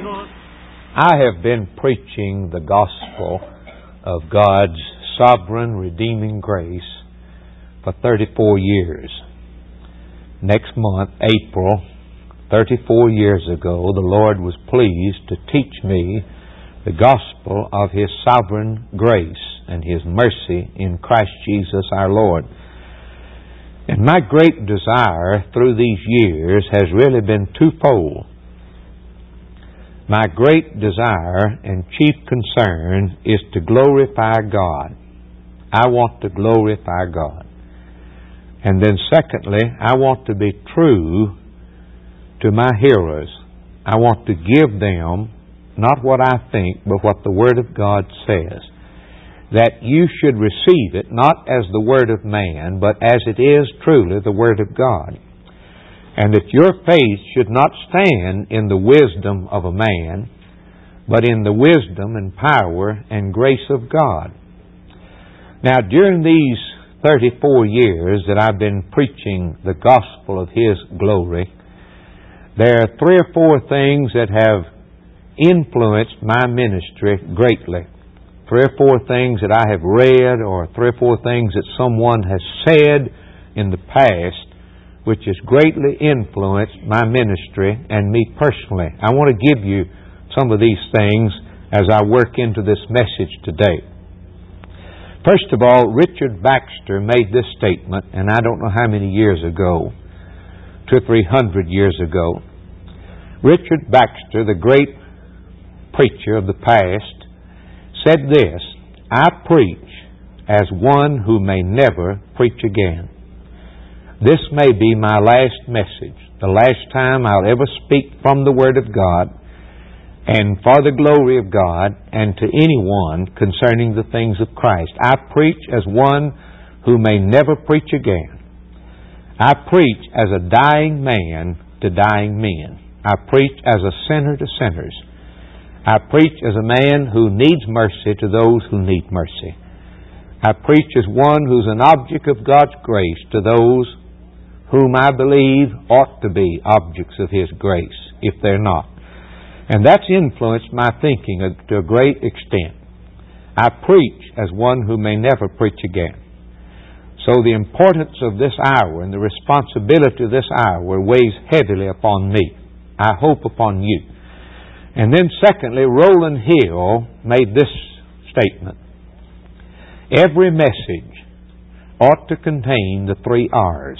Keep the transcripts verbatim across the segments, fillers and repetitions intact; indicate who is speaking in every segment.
Speaker 1: I have been preaching the gospel of God's sovereign redeeming grace for thirty-four years. Next month, April, thirty-four years ago, the Lord was pleased to teach me the gospel of His sovereign grace and His mercy in Christ Jesus our Lord. And my great desire through these years has really been twofold. My great desire and chief concern is to glorify God. I want to glorify God. And then secondly, I want to be true to my hearers. I want to give them not what I think, but what the Word of God says. That you should receive it not as the Word of man, but as it is truly the Word of God. And that your faith should not stand in the wisdom of a man, but in the wisdom and power and grace of God. Now, during these thirty-four years that I've been preaching the gospel of His glory, there are three or four things that have influenced my ministry greatly. Three or four things that I have read, or three or four things that someone has said in the past, which has greatly influenced my ministry and me personally. I want to give you some of these things as I work into this message today. First of all, Richard Baxter made this statement, and I don't know how many years ago, two or three hundred years ago. Richard Baxter, the great preacher of the past, said this, "I preach as one who may never preach again." This may be my last message, the last time I'll ever speak from the Word of God and for the glory of God and to anyone concerning the things of Christ. I preach as one who may never preach again. I preach as a dying man to dying men. I preach as a sinner to sinners. I preach as a man who needs mercy to those who need mercy. I preach as one who's an object of God's grace to those whom I believe ought to be objects of His grace, if they're not. And that's influenced my thinking to a great extent. I preach as one who may never preach again. So the importance of this hour and the responsibility of this hour weighs heavily upon me. I hope upon you. And then secondly, Roland Hill made this statement. Every message ought to contain the three R's.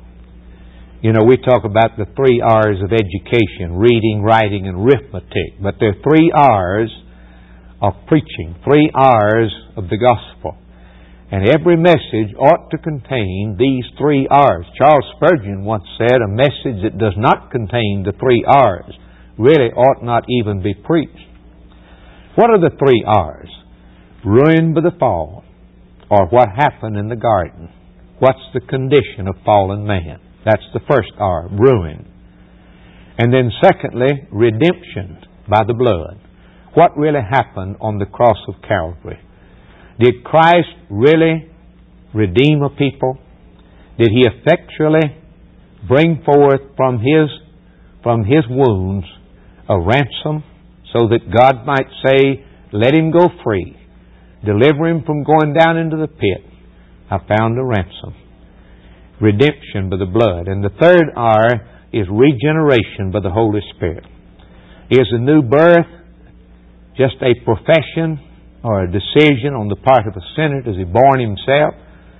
Speaker 1: You know, we talk about the three R's of education, reading, writing, and arithmetic. But there are three R's of preaching, three R's of the gospel. And every message ought to contain these three R's. Charles Spurgeon once said, a message that does not contain the three R's really ought not even be preached. What are the three R's? Ruined by the fall, or what happened in the garden. What's the condition of fallen man? That's the first R, ruin. And then secondly, redemption by the blood. What really happened on the cross of Calvary? Did Christ really redeem a people? Did He effectually bring forth from His, from His wounds a ransom so that God might say, let him go free, deliver him from going down into the pit? I found a ransom. Redemption by the blood. And the third R is regeneration by the Holy Spirit. Is a new birth just a profession or a decision on the part of a sinner? Does he born himself?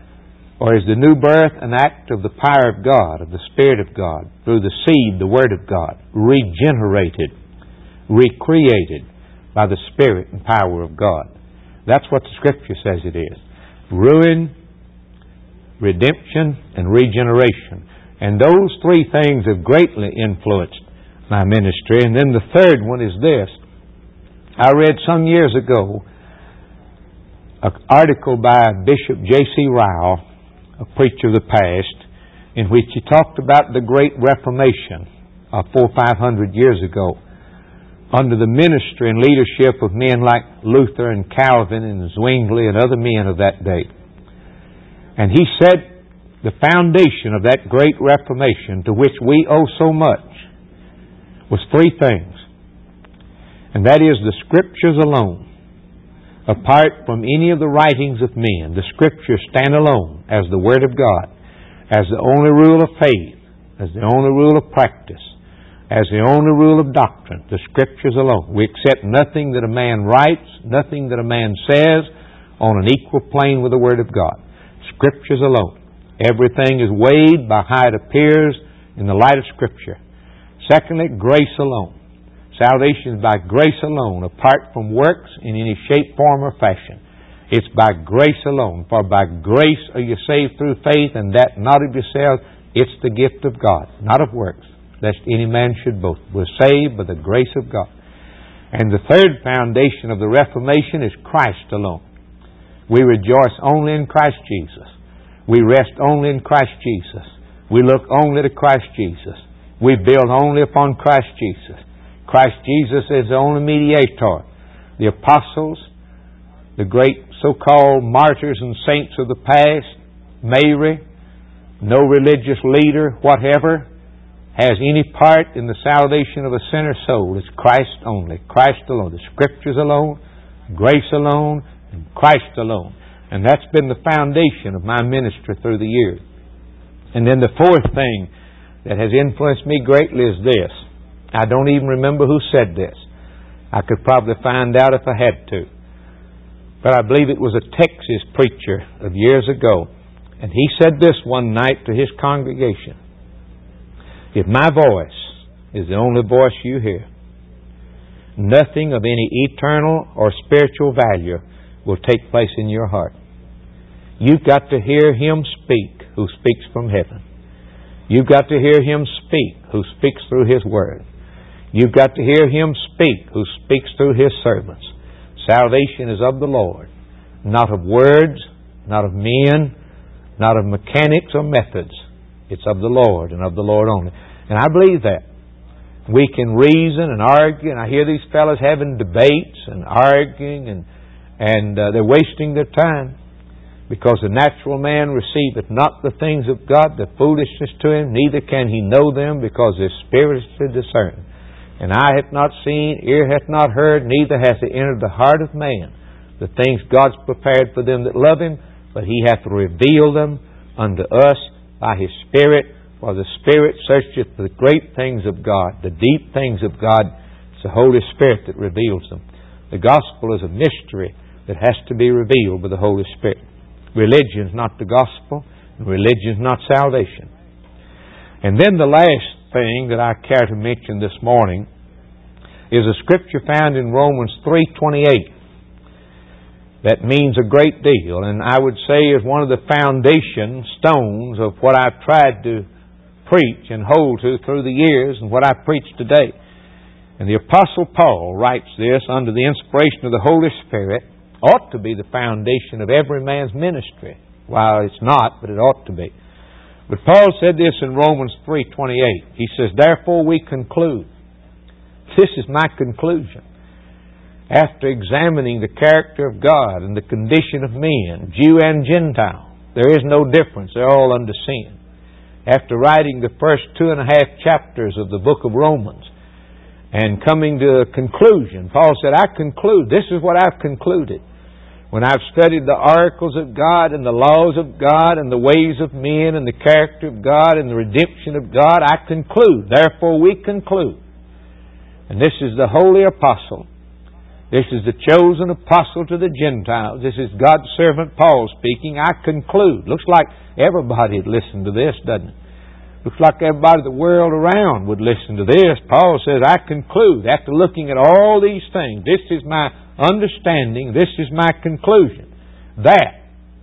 Speaker 1: Or is the new birth an act of the power of God, of the Spirit of God, through the seed, the Word of God, regenerated, recreated by the Spirit and power of God? That's what the Scripture says it is. Ruin, redemption, and regeneration. And those three things have greatly influenced my ministry. And then the third one is this. I read some years ago an article by Bishop J C Ryle, a preacher of the past, in which he talked about the Great Reformation of four or five hundred years ago under the ministry and leadership of men like Luther and Calvin and Zwingli and other men of that day. And he said the foundation of that Great Reformation, to which we owe so much, was three things. And that is the Scriptures alone. Apart from any of the writings of men, the Scriptures stand alone as the Word of God, as the only rule of faith, as the only rule of practice, as the only rule of doctrine, the Scriptures alone. We accept nothing that a man writes, nothing that a man says, on an equal plane with the Word of God. Scriptures alone. Everything is weighed by how it appears in the light of Scripture. Secondly, grace alone. Salvation is by grace alone, apart from works in any shape, form, or fashion. It's by grace alone. For by grace are you saved through faith, and that not of yourselves. It's the gift of God, not of works, lest any man should boast. We're saved by the grace of God. And the third foundation of the Reformation is Christ alone. We rejoice only in Christ Jesus. We rest only in Christ Jesus. We look only to Christ Jesus. We build only upon Christ Jesus. Christ Jesus is the only mediator. The apostles, the great so-called martyrs and saints of the past, Mary, no religious leader, whatever, has any part in the salvation of a sinner's soul. It's Christ only. Christ alone. The Scriptures alone, grace alone, and Christ alone. And that's been the foundation of my ministry through the years. And then the fourth thing that has influenced me greatly is this. I don't even remember who said this. I could probably find out if I had to. But I believe it was a Texas preacher of years ago. And he said this one night to his congregation. If my voice is the only voice you hear, nothing of any eternal or spiritual value will take place in your heart. You've got to hear Him speak who speaks from heaven. You've got to hear Him speak who speaks through His Word. You've got to hear Him speak who speaks through His servants. Salvation is of the Lord, not of words, not of men, not of mechanics or methods. It's of the Lord and of the Lord only. And I believe that. We can reason and argue, and I hear these fellows having debates and arguing, and, and uh, they're wasting their time. Because the natural man receiveth not the things of God, the foolishness to him, neither can he know them, because his spirit is to discern. And eye hath not seen, ear hath not heard, neither hath it entered the heart of man, the things God's prepared for them that love Him, but He hath revealed them unto us by His Spirit. For the Spirit searcheth the great things of God, the deep things of God. It's the Holy Spirit that reveals them. The gospel is a mystery that has to be revealed by the Holy Spirit. Religion is not the gospel, and religion is not salvation. And then the last thing that I care to mention this morning is a scripture found in Romans three twenty-eight that means a great deal, and I would say is one of the foundation stones of what I've tried to preach and hold to through the years and what I preach today. And the Apostle Paul writes this under the inspiration of the Holy Spirit. Ought to be the foundation of every man's ministry. Well, it's not, but it ought to be. But Paul said this in Romans three twenty-eight. He says, therefore we conclude. This is my conclusion. After examining the character of God and the condition of men, Jew and Gentile, there is no difference. They're all under sin. After writing the first two and a half chapters of the book of Romans and coming to a conclusion, Paul said, I conclude. This is what I've concluded. When I've studied the oracles of God and the laws of God and the ways of men and the character of God and the redemption of God, I conclude. Therefore we conclude. And this is the holy apostle. This is the chosen apostle to the Gentiles. This is God's servant Paul speaking. I conclude. Looks like everybody would listen to this, doesn't it? Looks like everybody in the world around would listen to this. Paul says, I conclude, after looking at all these things, this is my understanding, this is my conclusion, that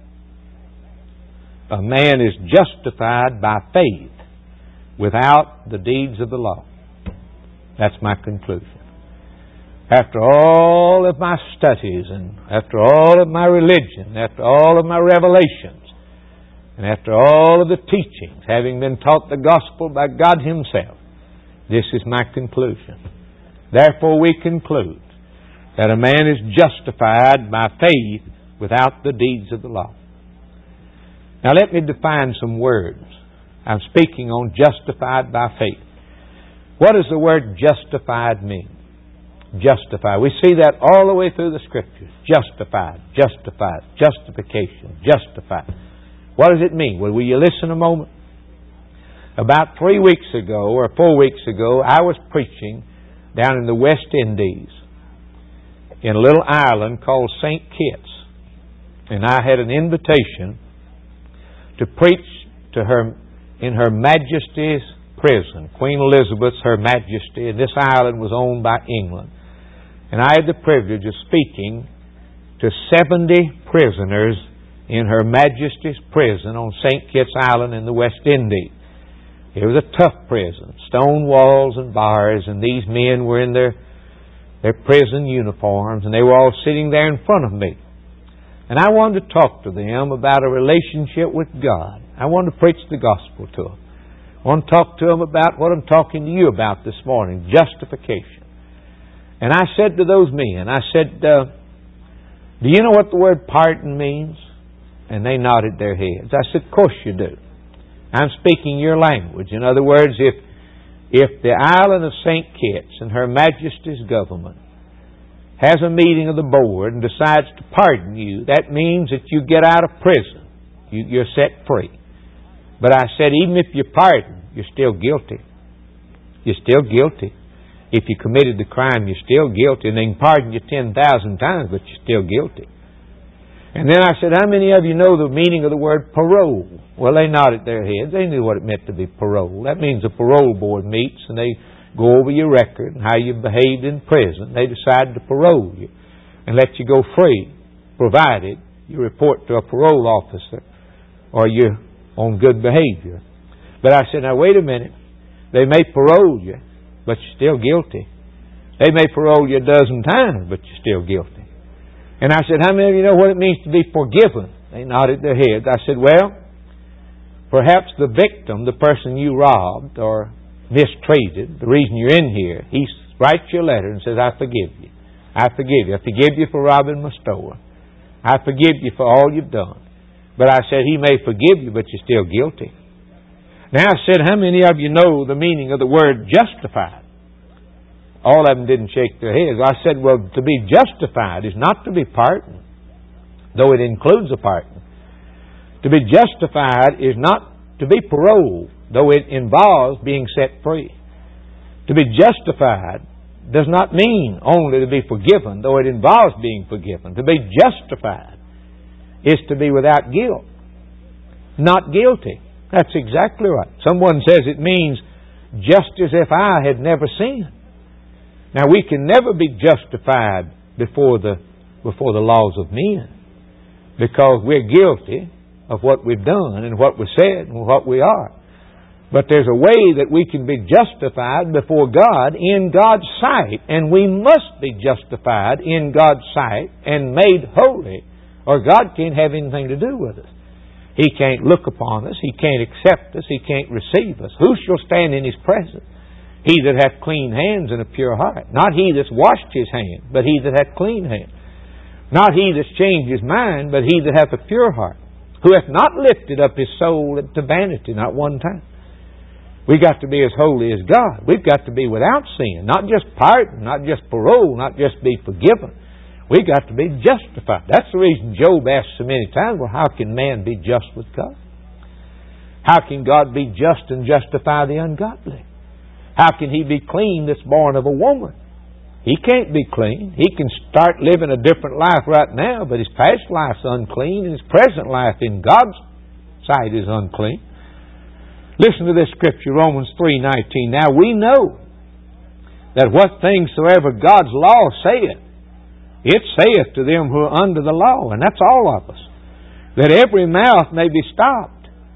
Speaker 1: a man is justified by faith without the deeds of the law. That's my conclusion. After all of my studies and after all of my religion, after all of my revelations, and after all of the teachings, having been taught the gospel by God Himself, this is my conclusion. Therefore we conclude that a man is justified by faith without the deeds of the law. Now let me define some words. I'm speaking on justified by faith. What does the word justified mean? Justified. We see that all the way through the Scriptures. Justified, justified, justification, justified. What does it mean? Well, will you listen a moment? About three weeks ago, or four weeks ago, I was preaching down in the West Indies in a little island called Saint Kitts. And I had an invitation to preach to her in Her Majesty's prison. Queen Elizabeth's Her Majesty, and this island was owned by England. And I had the privilege of speaking to seventy prisoners in Her Majesty's prison on Saint Kitts Island in the West Indies. It was a tough prison, stone walls and bars, and these men were in their, their prison uniforms, and they were all sitting there in front of me. And I wanted to talk to them about a relationship with God. I wanted to preach the gospel to them. I want to talk to them about what I'm talking to you about this morning, justification. And I said to those men, I said, uh, do you know what the word pardon means? And they nodded their heads. I said, of course you do. I'm speaking your language. In other words, if if the island of Saint Kitts and Her Majesty's government has a meeting of the board and decides to pardon you, that means that you get out of prison. You, you're set free. But I said, even if you pardon, you're still guilty. You're still guilty. If you committed the crime, you're still guilty. And they can pardon you ten thousand times, but you're still guilty. And then I said, how many of you know the meaning of the word parole? Well, they nodded their heads. They knew what it meant to be parole. That means the parole board meets and they go over your record and how you behaved in prison. They decide to parole you and let you go free, provided you report to a parole officer or you're on good behavior. But I said, now wait a minute. They may parole you, but you're still guilty. They may parole you a dozen times, but you're still guilty. And I said, how many of you know what it means to be forgiven? They nodded their heads. I said, well, perhaps the victim, the person you robbed or mistreated, the reason you're in here, he writes you a letter and says, I forgive you. I forgive you. I forgive you for robbing my store. I forgive you for all you've done. But I said, he may forgive you, but you're still guilty. Now I said, how many of you know the meaning of the word justified? All of them didn't shake their heads. I said, well, to be justified is not to be pardoned, though it includes a pardon. To be justified is not to be paroled, though it involves being set free. To be justified does not mean only to be forgiven, though it involves being forgiven. To be justified is to be without guilt, not guilty. That's exactly right. Someone says it means just as if I had never sinned. Now, we can never be justified before the before the laws of men because we're guilty of what we've done and what we said and what we are. But there's a way that we can be justified before God in God's sight, and we must be justified in God's sight and made holy, or God can't have anything to do with us. He can't look upon us. He can't accept us. He can't receive us. Who shall stand in His presence? He that hath clean hands and a pure heart. Not he that's washed his hands, but he that hath clean hands. Not he that's changed his mind, but he that hath a pure heart. Who hath not lifted up his soul to vanity, not one time. We've got to be as holy as God. We've got to be without sin. Not just pardon, not just parole, not just be forgiven. We've got to be justified. That's the reason Job asked so many times, well, how can man be just with God? How can God be just and justify the ungodly? How can he be clean that's born of a woman? He can't be clean. He can start living a different life right now, but his past life's unclean, and his present life in God's sight is unclean. Listen to this scripture, Romans three nineteen. Now we know that what things soever God's law saith, it saith to them who are under the law, and that's all of us, that every mouth may be stopped.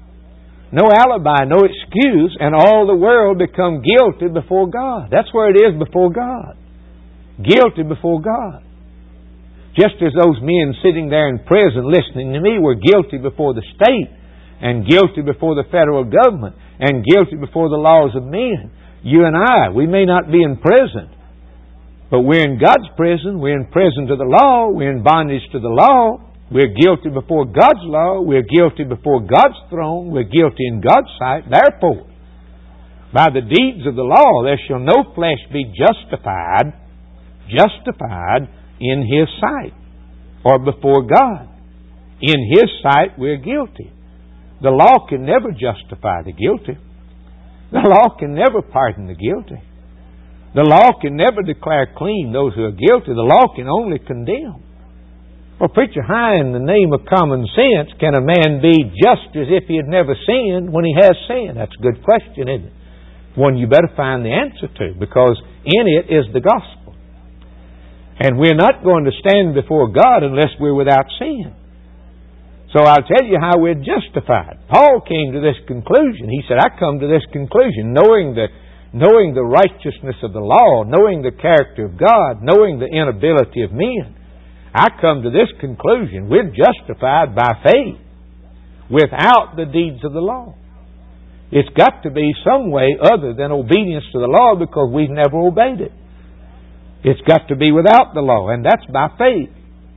Speaker 1: No alibi, no excuse, and all the world become guilty before God. That's where it is before God. Guilty before God. Just as those men sitting there in prison listening to me were guilty before the state, and guilty before the federal government, and guilty before the laws of men. You and I, we may not be in prison, but we're in God's prison. We're in prison to the law. We're in bondage to the law. We're guilty before God's law. We're guilty before God's throne. We're guilty in God's sight. Therefore, by the deeds of the law, there shall no flesh be justified justified in His sight or before God. In His sight, we're guilty. The law can never justify the guilty. The law can never pardon the guilty. The law can never declare clean those who are guilty. The law can only condemn. Well, preacher, how in the name of common sense can a man be just as if he had never sinned when he has sinned? That's a good question, isn't it? One you better find the answer to, because in it is the gospel. And we're not going to stand before God unless we're without sin. So I'll tell you how we're justified. Paul came to this conclusion. He said, I come to this conclusion, knowing the, knowing the righteousness of the law, knowing the character of God, knowing the inability of men. I come to this conclusion. We're justified by faith without the deeds of the law. It's got to be some way other than obedience to the law, because we've never obeyed it. It's got to be without the law, and that's by faith.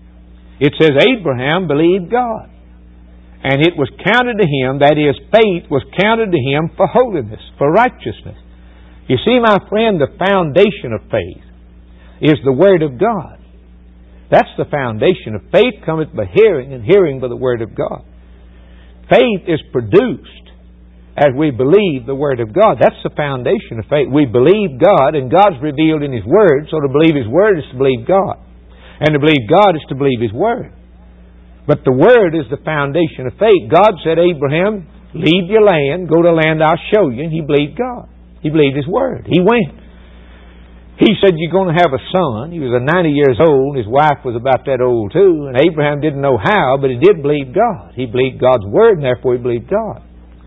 Speaker 1: It says Abraham believed God, and it was counted to him, that is, faith was counted to him for holiness, for righteousness. You see, my friend, the foundation of faith is the Word of God. That's the foundation of faith. Cometh by hearing, and hearing by the Word of God. Faith is produced as we believe the Word of God. That's the foundation of faith. We believe God, and God's revealed in His Word, so to believe His Word is to believe God. And to believe God is to believe His Word. But the Word is the foundation of faith. God said, Abraham, leave your land, go to a land I'll show you, and he believed God. He believed His Word. He went. He said, you're going to have a son. He was ninety years old. His wife was about that old too. And Abraham didn't know how, but he did believe God. He believed God's Word, and therefore he believed God.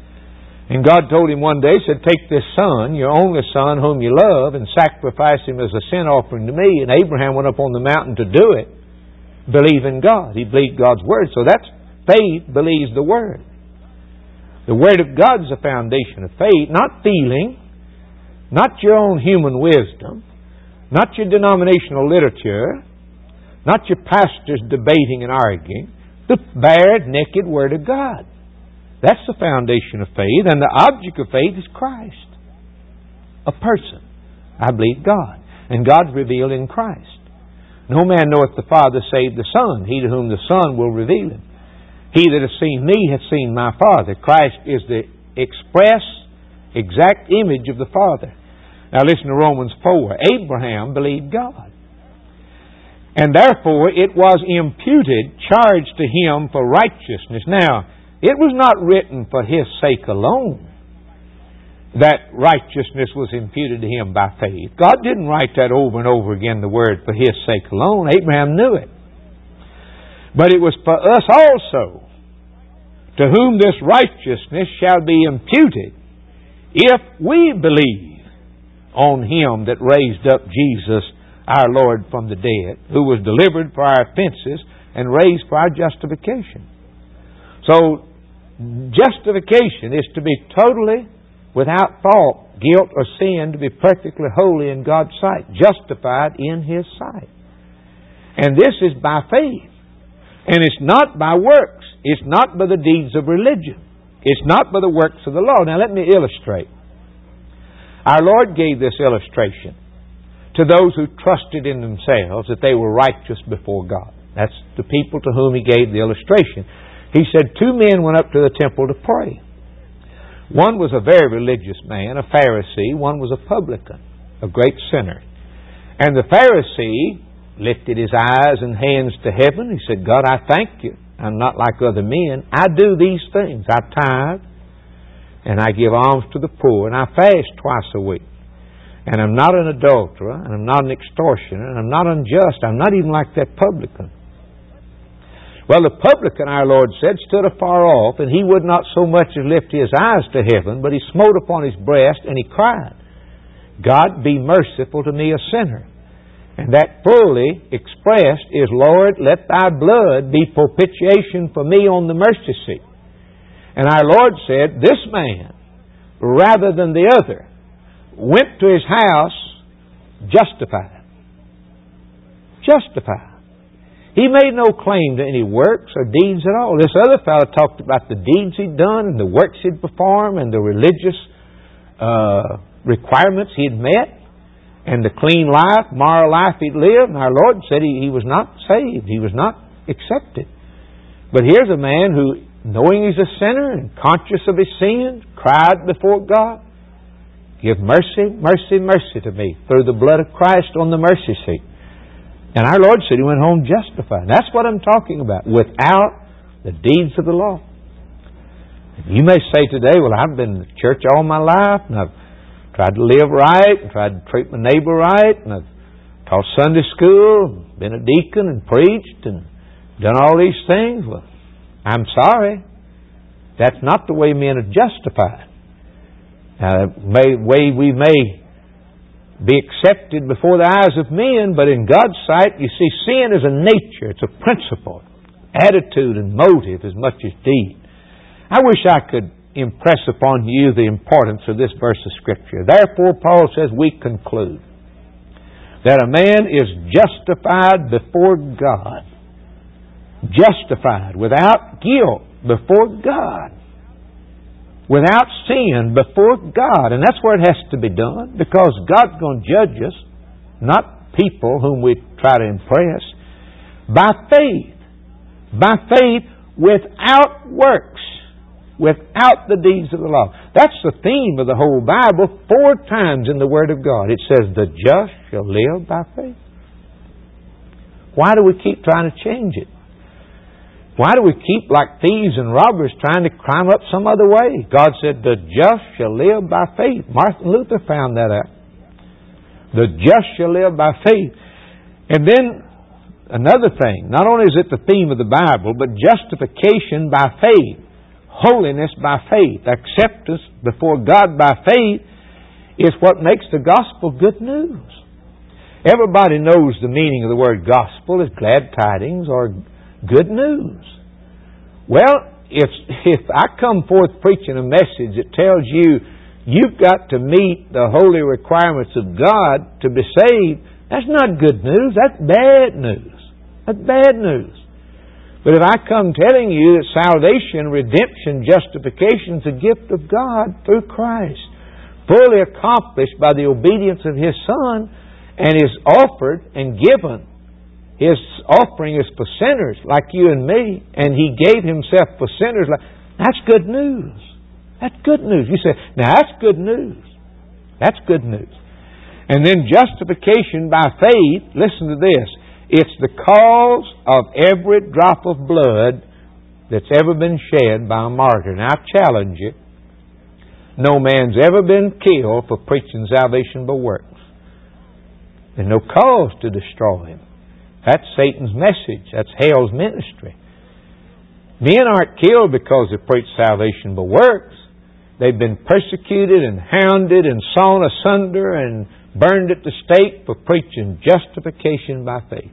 Speaker 1: And God told him one day, said, take this son, your only son whom you love, and sacrifice him as a sin offering to me. And Abraham went up on the mountain to do it, believing God. He believed God's Word. So that's faith believes the Word. The Word of God is the foundation of faith, not feeling, not your own human wisdom, not your denominational literature, not your pastors debating and arguing, the bared, naked Word of God. That's the foundation of faith, and the object of faith is Christ. A person. I believe God. And God's revealed in Christ. No man knoweth the Father save the Son, he to whom the Son will reveal him. He that hath seen me hath seen my Father. Christ is the express, exact image of the Father. Now listen to Romans four. Abraham believed God. And therefore it was imputed, charged to him for righteousness. Now, it was not written for his sake alone that righteousness was imputed to him by faith. God didn't write that over and over again, the word for his sake alone. Abraham knew it. But it was for us also, to whom this righteousness shall be imputed, if we believe on Him that raised up Jesus our Lord from the dead, who was delivered for our offenses and raised for our justification. So, justification is to be totally without fault, guilt, or sin, to be perfectly holy in God's sight, justified in His sight. And this is by faith. And it's not by works. It's not by the deeds of religion. It's not by the works of the law. Now let me illustrate. Our Lord gave this illustration to those who trusted in themselves that they were righteous before God. That's the people to whom He gave the illustration. He said two men went up to the temple to pray. One was a very religious man, a Pharisee. One was a publican, a great sinner. And the Pharisee lifted his eyes and hands to heaven. He said, God, I thank you. I'm not like other men. I do these things. I tithe, and I give alms to the poor, and I fast twice a week. And I'm not an adulterer, and I'm not an extortioner, and I'm not unjust. I'm not even like that publican. Well, the publican, our Lord said, stood afar off, and he would not so much as lift his eyes to heaven, but he smote upon his breast, and he cried, God, be merciful to me, a sinner. And that fully expressed is, Lord, let thy blood be propitiation for me on the mercy seat. And our Lord said, this man, rather than the other, went to his house justified. Justified. He made no claim to any works or deeds at all. This other fellow talked about the deeds he'd done and the works he'd performed and the religious uh, requirements he'd met. and the clean life, moral life he'd lived. And our Lord said he, he was not saved. He was not accepted. But here's a man who, knowing he's a sinner and conscious of his sins, cried before God, "Give mercy, mercy, mercy to me through the blood of Christ on the mercy seat." And our Lord said he went home justified. That's what I'm talking about, without the deeds of the law. You may say today, "Well, I've been in church all my life, and I've tried to live right, and tried to treat my neighbor right, and I've taught Sunday school, been a deacon and preached, and done all these things." Well, I'm sorry. That's not the way men are justified. Uh, may, way we may be accepted before the eyes of men, but in God's sight, you see, sin is a nature. It's a principle, attitude and motive as much as deed. I wish I could impress upon you the importance of this verse of Scripture. Therefore, Paul says, we conclude that a man is justified before God. Justified without guilt before God. Without sin before God. And that's where it has to be done, because God's going to judge us, not people whom we try to impress, by faith. By faith without works. Without the deeds of the law. That's the theme of the whole Bible. Four times in the Word of God it says, the just shall live by faith. Why do we keep trying to change it? Why do we keep, like thieves and robbers, trying to climb up some other way? God said, the just shall live by faith. Martin Luther found that out. The just shall live by faith. And then, another thing, not only is it the theme of the Bible, but justification by faith. Holiness by faith. Acceptance before God by faith is what makes the gospel good news. Everybody knows the meaning of the word gospel is glad tidings or good news. Well, if if I come forth preaching a message that tells you you've got to meet the holy requirements of God to be saved, that's not good news. That's bad news. That's bad news. But if I come telling you that salvation, redemption, justification is a gift of God through Christ, fully accomplished by the obedience of His Son, and is offered and given, His offering is for sinners like you and me, and He gave Himself for sinners. Like, that's good news. That's good news. You say, now that's good news. That's good news. And then justification by faith, listen to this. It's the cause of every drop of blood that's ever been shed by a martyr. Now I challenge you. No man's ever been killed for preaching salvation by works. There's no cause to destroy him. That's Satan's message. That's hell's ministry. Men aren't killed because they preach salvation by works. They've been persecuted and hounded and sawn asunder and burned at the stake for preaching justification by faith.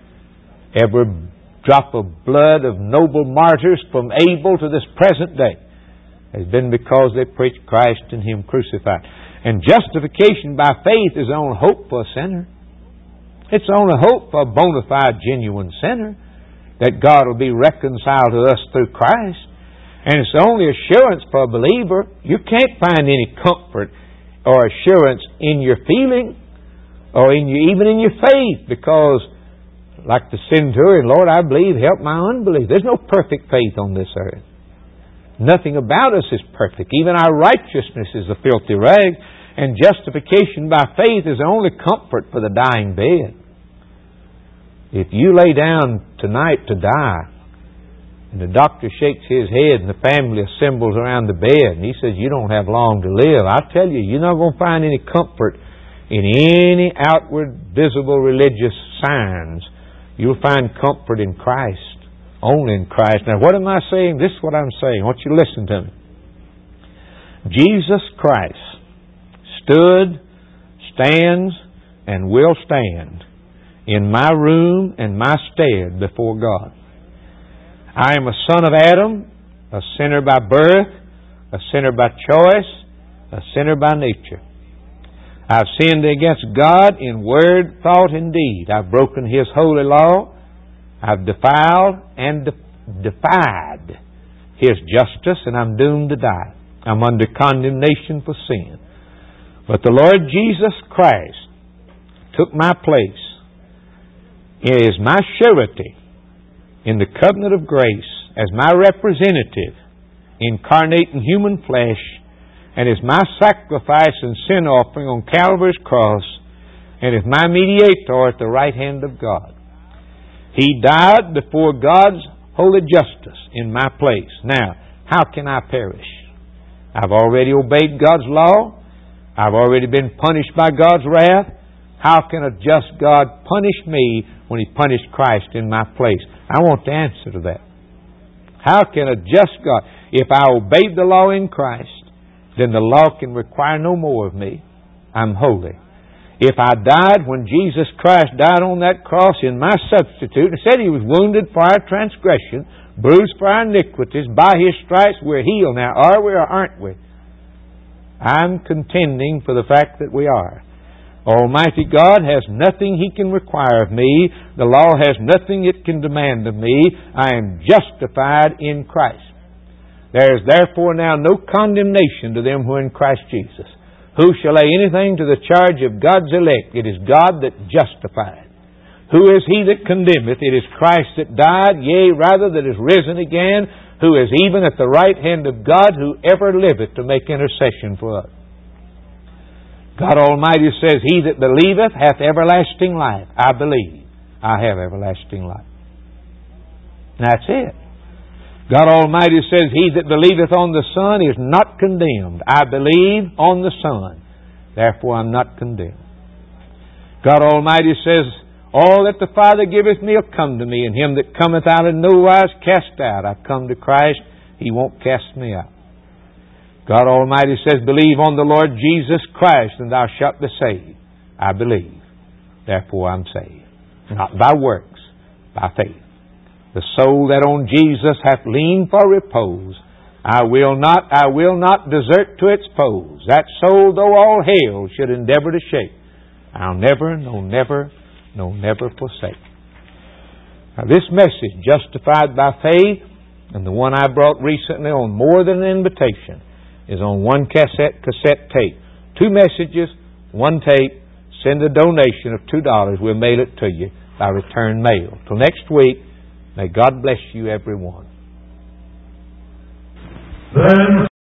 Speaker 1: Every drop of blood of noble martyrs from Abel to this present day has been because they preached Christ and Him crucified. And justification by faith is the only hope for a sinner. It's the only hope for a bona fide, genuine sinner, that God will be reconciled to us through Christ. And it's the only assurance for a believer. You can't find any comfort or assurance in your feeling or in your, even in your faith, because like the centurion, Lord, I believe, help my unbelief. There's no perfect faith on this earth. Nothing about us is perfect. Even our righteousness is a filthy rag. And justification by faith is the only comfort for the dying bed. If you lay down tonight to die, and the doctor shakes his head and the family assembles around the bed, and he says, you don't have long to live, I tell you, you're not going to find any comfort in any outward, visible religious signs. You'll find comfort in Christ. Only in Christ. Now, what am I saying? This is what I'm saying. I want you to listen to me. Jesus Christ stood, stands, and will stand in my room and my stead before God. I am a son of Adam, a sinner by birth, a sinner by choice, a sinner by nature. I've sinned against God in word, thought, and deed. I've broken His holy law. I've defiled and de- defied His justice, and I'm doomed to die. I'm under condemnation for sin. But the Lord Jesus Christ took my place, is my surety in the covenant of grace as my representative, incarnating human flesh, and is my sacrifice and sin offering on Calvary's cross, and is my mediator at the right hand of God. He died before God's holy justice in my place. Now, how can I perish? I've already obeyed God's law. I've already been punished by God's wrath. How can a just God punish me when He punished Christ in my place? I want the answer to that. How can a just God, if I obeyed the law in Christ, then the law can require no more of me. I'm holy. If I died when Jesus Christ died on that cross in my substitute, and said He was wounded for our transgression, bruised for our iniquities, by His stripes we're healed. Now, are we or aren't we? I'm contending for the fact that we are. Almighty God has nothing He can require of me. The law has nothing it can demand of me. I am justified in Christ. There is therefore now no condemnation to them who are in Christ Jesus. Who shall lay anything to the charge of God's elect? It is God that justified. Who is He that condemneth? It is Christ that died, yea, rather that is risen again, who is even at the right hand of God, who ever liveth to make intercession for us. God Almighty says, He that believeth hath everlasting life. I believe I have everlasting life. That's it. God Almighty says, He that believeth on the Son is not condemned. I believe on the Son. Therefore I'm not condemned. God Almighty says, all that the Father giveth me will come to me, and him that cometh out in no wise cast out. I've come to Christ. He won't cast me out. God Almighty says, believe on the Lord Jesus Christ, and thou shalt be saved. I believe. Therefore I'm saved. Not by works, by faith. The soul that on Jesus hath leaned for repose, I will not, I will not desert to its foes. That soul, though all hell should endeavor to shake, I'll never, no never, no never forsake. Now this message, Justified by Faith, and the one I brought recently on More Than an Invitation, is on one cassette cassette tape. Two messages, one tape. Send a donation of two dollars. We'll mail it to you by return mail. Till next week, may God bless you, everyone. Then